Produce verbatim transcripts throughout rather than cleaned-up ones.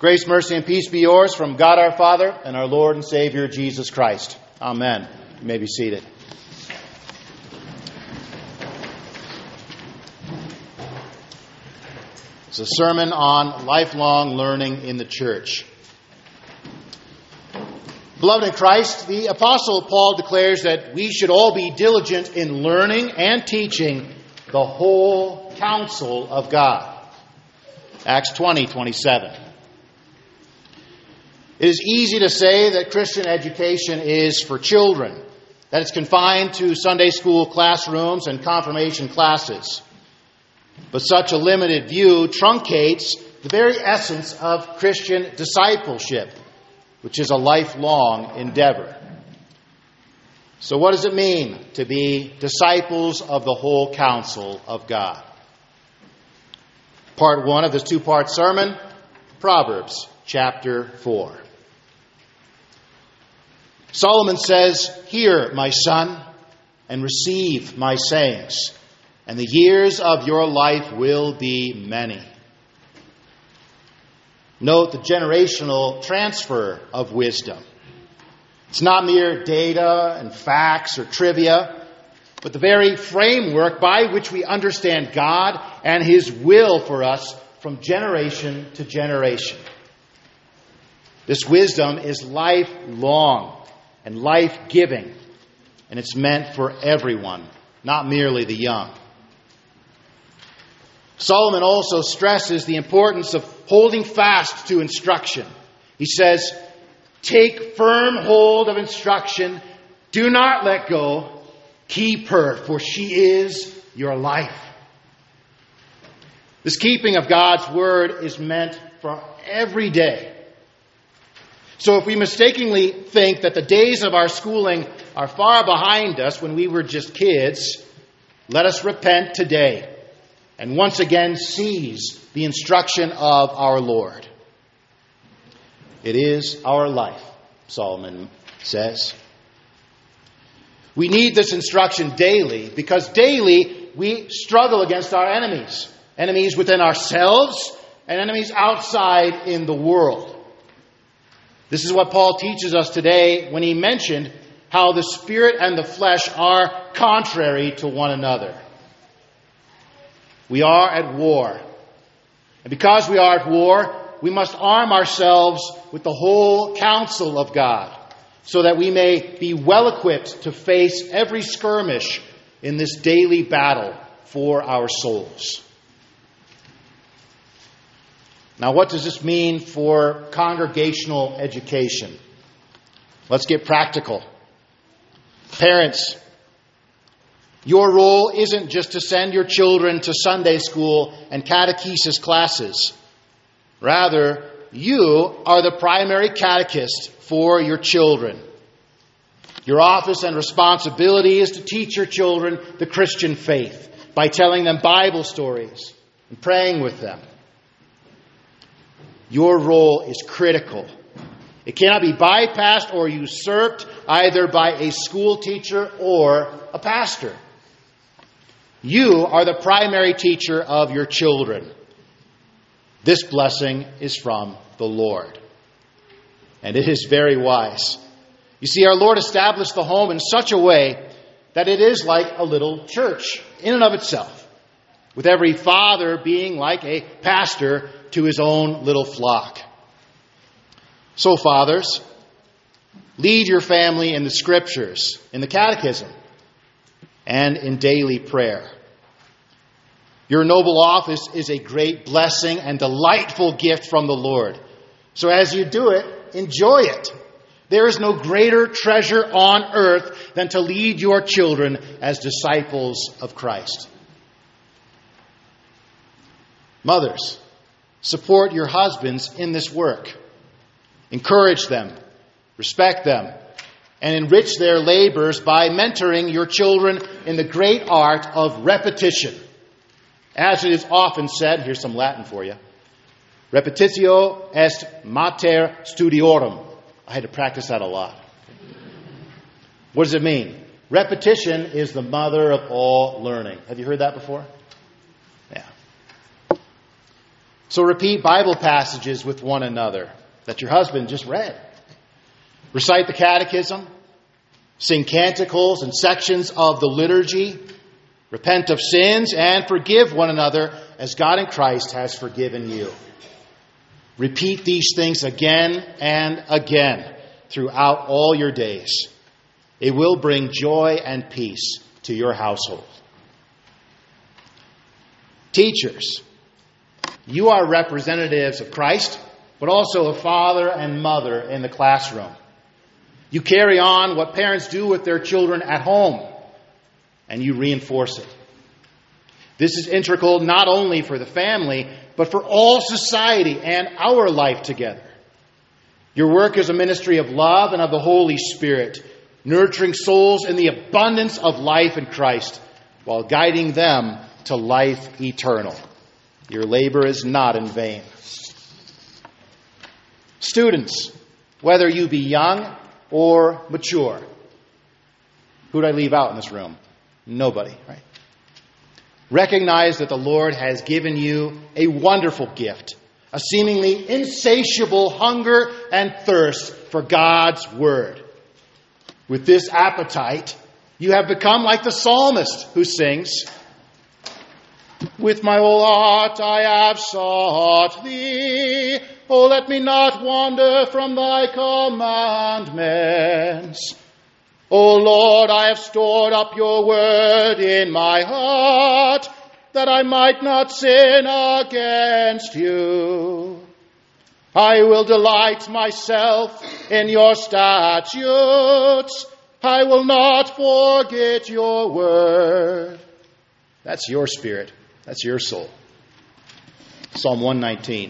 Grace, mercy, and peace be yours from God our Father and our Lord and Savior Jesus Christ. Amen. You may be seated. It's a sermon on lifelong learning in the church. Beloved in Christ, the Apostle Paul declares that we should all be diligent in learning and teaching the whole counsel of God. Acts twenty twenty-seven. It is easy to say that Christian education is for children, that it's confined to Sunday school classrooms and confirmation classes. But such a limited view truncates the very essence of Christian discipleship, which is a lifelong endeavor. So what does it mean to be disciples of the whole counsel of God? Part one of this two-part sermon, Proverbs chapter four. Solomon says, "Hear, my son, and receive my sayings, and the years of your life will be many." Note the generational transfer of wisdom. It's not mere data and facts or trivia, but the very framework by which we understand God and His will for us from generation to generation. This wisdom is lifelong and life-giving, and it's meant for everyone, not merely the young. Solomon also stresses the importance of holding fast to instruction. He says, "Take firm hold of instruction, do not let go, keep her, for she is your life." This keeping of God's word is meant for every day. So if we mistakenly think that the days of our schooling are far behind us when we were just kids, let us repent today and once again seize the instruction of our Lord. It is our life, Solomon says. We need this instruction daily because daily we struggle against our enemies. Enemies within ourselves and enemies outside in the world. This is what Paul teaches us today when he mentioned how the spirit and the flesh are contrary to one another. We are at war. And because we are at war, we must arm ourselves with the whole counsel of God so that we may be well equipped to face every skirmish in this daily battle for our souls. Now, what does this mean for congregational education? Let's get practical. Parents, your role isn't just to send your children to Sunday school and catechesis classes. Rather, you are the primary catechist for your children. Your office and responsibility is to teach your children the Christian faith by telling them Bible stories and praying with them. Your role is critical. It cannot be bypassed or usurped either by a school teacher or a pastor. You are the primary teacher of your children. This blessing is from the Lord. And it is very wise. You see, our Lord established the home in such a way that it is like a little church in and of itself, with every father being like a pastor to his own little flock. So, fathers, lead your family in the Scriptures, in the catechism, and in daily prayer. Your noble office is a great blessing and delightful gift from the Lord. So as you do it, enjoy it. There is no greater treasure on earth than to lead your children as disciples of Christ. Mothers, support your husbands in this work. Encourage them, respect them, and enrich their labors by mentoring your children in the great art of repetition. As it is often said, here's some Latin for you. Repetitio est mater studiorum. I had to practice that a lot. What does it mean? Repetition is the mother of all learning. Have you heard that before? Yeah. So repeat Bible passages with one another that your husband just read. Recite the catechism. Sing canticles and sections of the liturgy. Repent of sins and forgive one another as God in Christ has forgiven you. Repeat these things again and again throughout all your days. It will bring joy and peace to your household. Teachers, you are representatives of Christ, but also of father and mother in the classroom. You carry on what parents do with their children at home, and you reinforce it. This is integral not only for the family, but for all society and our life together. Your work is a ministry of love and of the Holy Spirit, nurturing souls in the abundance of life in Christ, while guiding them to life eternal. Your labor is not in vain. Students, whether you be young or mature. Who did I leave out in this room? Nobody, right? Recognize that the Lord has given you a wonderful gift, a seemingly insatiable hunger and thirst for God's Word. With this appetite, you have become like the psalmist who sings, "With my whole heart I have sought Thee. Oh, let me not wander from Thy commandments. O Lord, I have stored up Your word in my heart, that I might not sin against You. I will delight myself in Your statutes. I will not forget Your word." That's your spirit. That's your soul. Psalm one nineteen.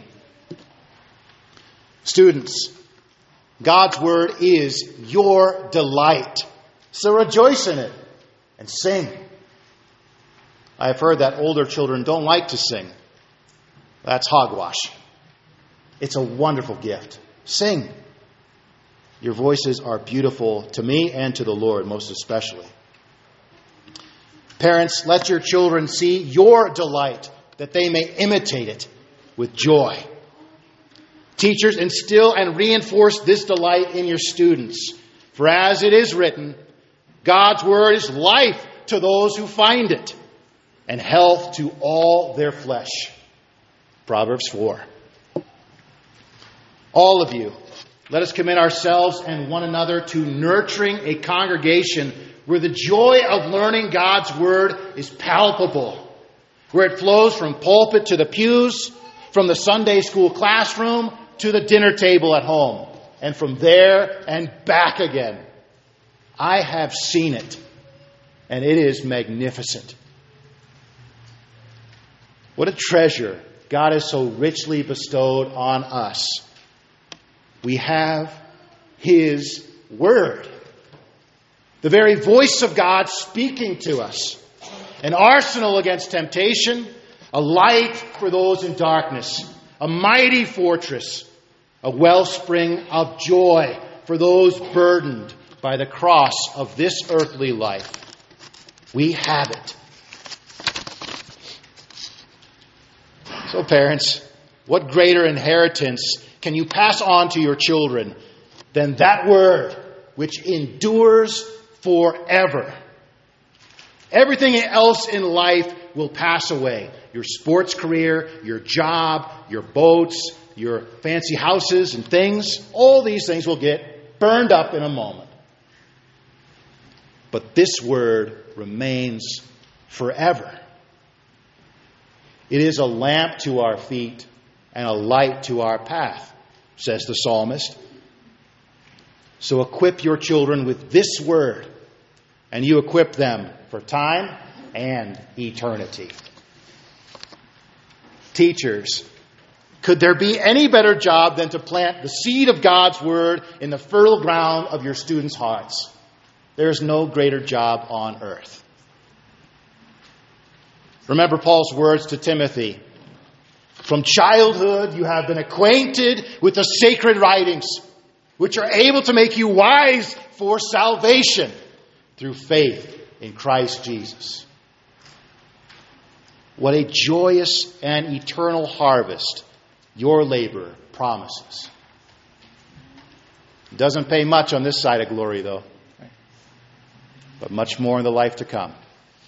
Students, God's word is your delight. So rejoice in it and sing. I have heard that older children don't like to sing. That's hogwash. It's a wonderful gift. Sing. Your voices are beautiful to me and to the Lord most especially. Parents, let your children see your delight, that they may imitate it with joy. Teachers, instill and reinforce this delight in your students. For as it is written, God's word is life to those who find it, and health to all their flesh. Proverbs four. All of you, let us commit ourselves and one another to nurturing a congregation where the joy of learning God's word is palpable, where it flows from pulpit to the pews, from the Sunday school classroom to the dinner table at home, and from there and back again. I have seen it, and it is magnificent. What a treasure God has so richly bestowed on us. We have His Word, the very voice of God speaking to us, an arsenal against temptation, a light for those in darkness, a mighty fortress, a wellspring of joy for those burdened by the cross of this earthly life. We have it. So parents, what greater inheritance can you pass on to your children than that word which endures forever? Everything else in life will pass away. Your sports career, your job, your boats, your fancy houses and things, all these things will get burned up in a moment. But this word remains forever. It is a lamp to our feet and a light to our path, says the psalmist. So equip your children with this word, and you equip them for time and eternity. Teachers, could there be any better job than to plant the seed of God's word in the fertile ground of your students' hearts? There is no greater job on earth. Remember Paul's words to Timothy. From childhood you have been acquainted with the sacred writings, which are able to make you wise for salvation through faith in Christ Jesus. What a joyous and eternal harvest your labor promises. It doesn't pay much on this side of glory, though, but much more in the life to come.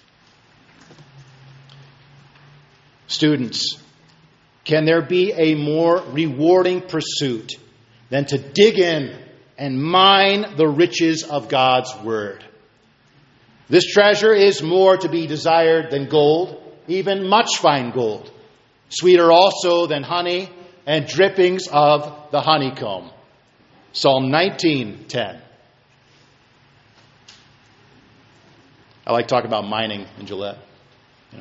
Students, can there be a more rewarding pursuit than to dig in and mine the riches of God's Word? This treasure is more to be desired than gold, even much fine gold, sweeter also than honey and drippings of the honeycomb. Psalm nineteen ten. I like talking about mining in Gillette. You know?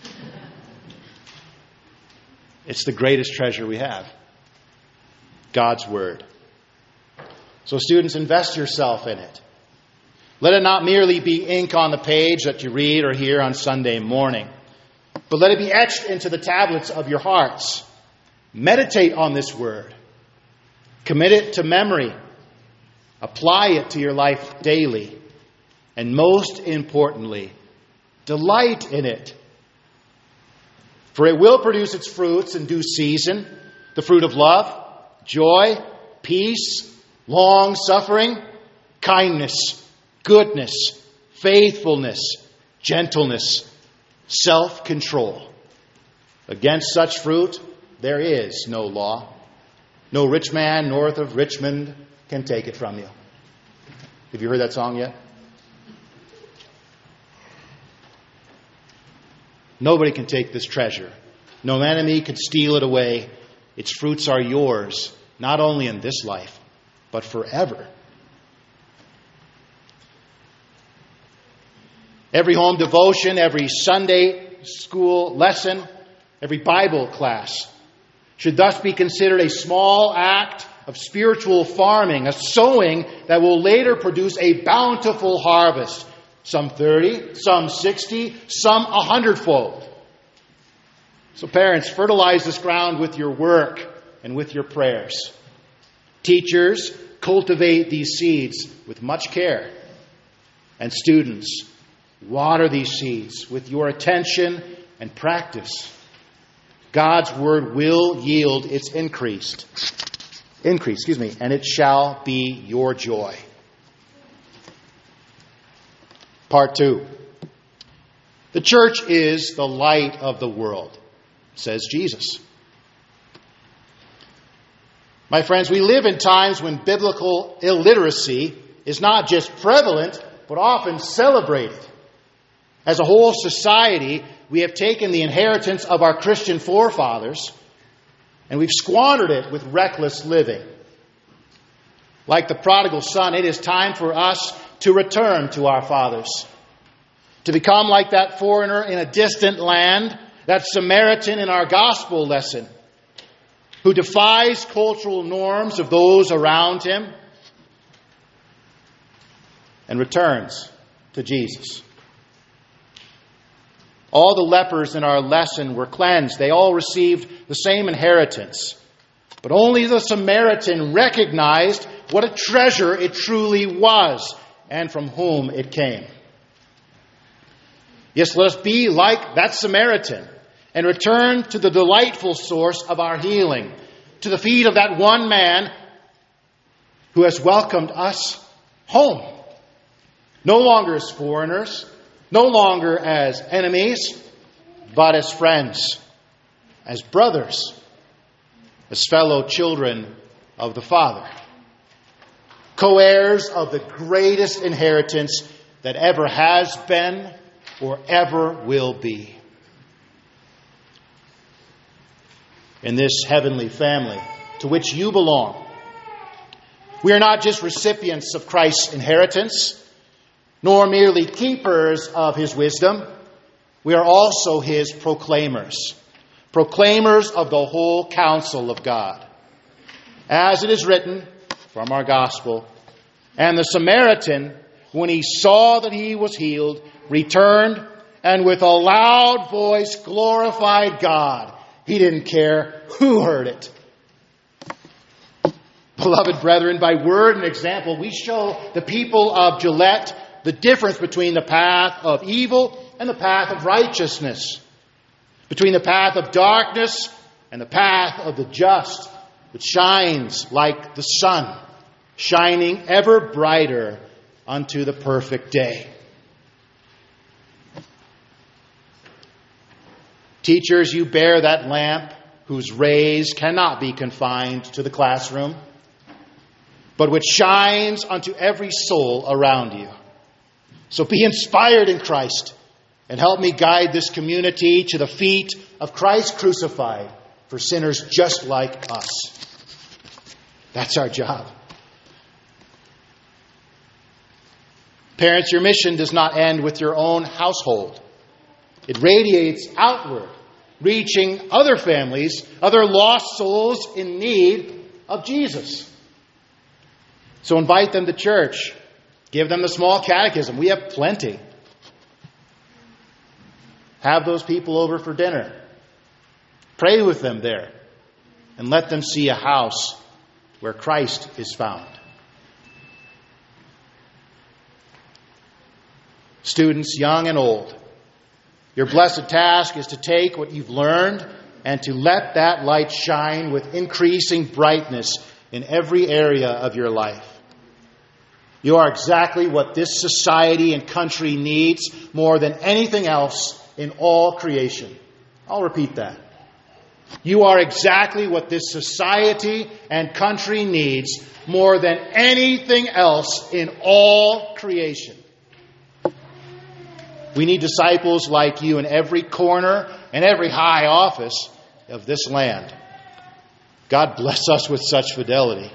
It's the greatest treasure we have. God's Word. So students, invest yourself in it. Let it not merely be ink on the page that you read or hear on Sunday morning, but let it be etched into the tablets of your hearts. Meditate on this Word. Commit it to memory. Apply it to your life daily. And most importantly, delight in it. For it will produce its fruits in due season, the fruit of love, joy, peace, long-suffering, kindness, goodness, faithfulness, gentleness, self-control. Against such fruit there is no law. No rich man north of Richmond can take it from you. Have you heard that song yet? Nobody can take this treasure. No enemy can steal it away. Its fruits are yours, not only in this life, but forever. Every home devotion, every Sunday school lesson, every Bible class should thus be considered a small act of spiritual farming, a sowing that will later produce a bountiful harvest. Some thirty, some sixty, some a hundredfold. So parents, fertilize this ground with your work and with your prayers. Teachers, cultivate these seeds with much care. And students, water these seeds with your attention and practice. God's Word will yield its increased, increase, excuse me, and it shall be your joy. Part two. The church is the light of the world, says Jesus. My friends, we live in times when biblical illiteracy is not just prevalent, but often celebrated. As a whole society, we have taken the inheritance of our Christian forefathers and we've squandered it with reckless living. Like the prodigal son, it is time for us to return to our fathers. To become like that foreigner in a distant land, that Samaritan in our gospel lesson, who defies cultural norms of those around him and returns to Jesus. All the lepers in our lesson were cleansed. They all received the same inheritance. But only the Samaritan recognized what a treasure it truly was and from whom it came. Yes, let us be like that Samaritan and return to the delightful source of our healing, to the feet of that one man who has welcomed us home. No longer as foreigners, no longer as enemies, but as friends, as brothers, as fellow children of the Father, co-heirs of the greatest inheritance that ever has been or ever will be. In this heavenly family to which you belong, we are not just recipients of Christ's inheritance, nor merely keepers of His wisdom. We are also His proclaimers, proclaimers of the whole counsel of God. As it is written from our gospel, and the Samaritan, when he saw that he was healed, returned and with a loud voice glorified God. He didn't care who heard it. Beloved brethren, by word and example, we show the people of Gillette the difference between the path of evil and the path of righteousness, between the path of darkness and the path of the just, which shines like the sun, shining ever brighter unto the perfect day. Teachers, you bear that lamp whose rays cannot be confined to the classroom, but which shines unto every soul around you. So be inspired in Christ and help me guide this community to the feet of Christ crucified for sinners just like us. That's our job. Parents, your mission does not end with your own household. It radiates outward, reaching other families, other lost souls in need of Jesus. So invite them to church. Give them the small catechism. We have plenty. Have those people over for dinner. Pray with them there. And let them see a house where Christ is found. Students, young and old, your blessed task is to take what you've learned and to let that light shine with increasing brightness in every area of your life. You are exactly what this society and country needs more than anything else in all creation. I'll repeat that. You are exactly what this society and country needs more than anything else in all creation. We need disciples like you in every corner and every high office of this land. God bless us with such fidelity.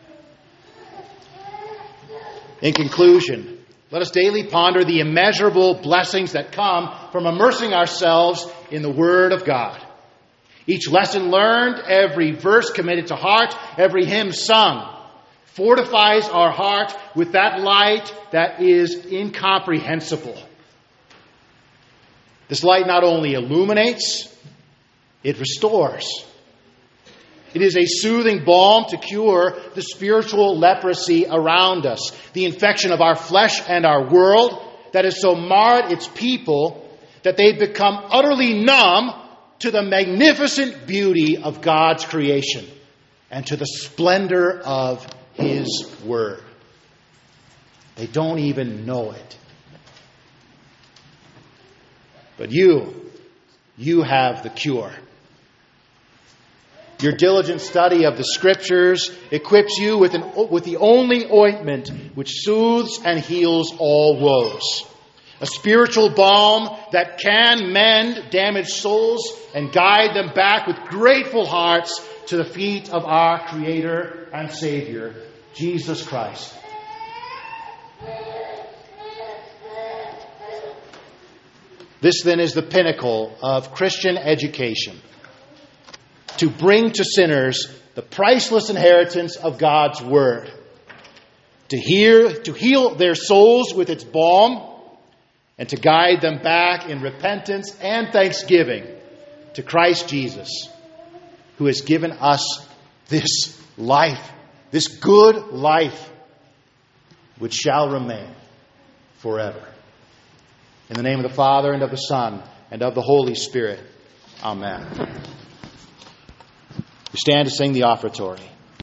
In conclusion, let us daily ponder the immeasurable blessings that come from immersing ourselves in the Word of God. Each lesson learned, every verse committed to heart, every hymn sung, fortifies our heart with that light that is incomprehensible. This light not only illuminates, it restores. It is a soothing balm to cure the spiritual leprosy around us, the infection of our flesh and our world that has so marred its people that they've become utterly numb to the magnificent beauty of God's creation and to the splendor of His Word. They don't even know it. But you, you have the cure. Your diligent study of the Scriptures equips you with, an, with the only ointment which soothes and heals all woes. A spiritual balm that can mend damaged souls and guide them back with grateful hearts to the feet of our Creator and Savior, Jesus Christ. This then is the pinnacle of Christian education. To bring to sinners the priceless inheritance of God's Word. To hear, to heal their souls with its balm. And to guide them back in repentance and thanksgiving to Christ Jesus, who has given us this life, this good life, which shall remain forever. In the name of the Father, and of the Son, and of the Holy Spirit. Amen. We stand to sing the offertory.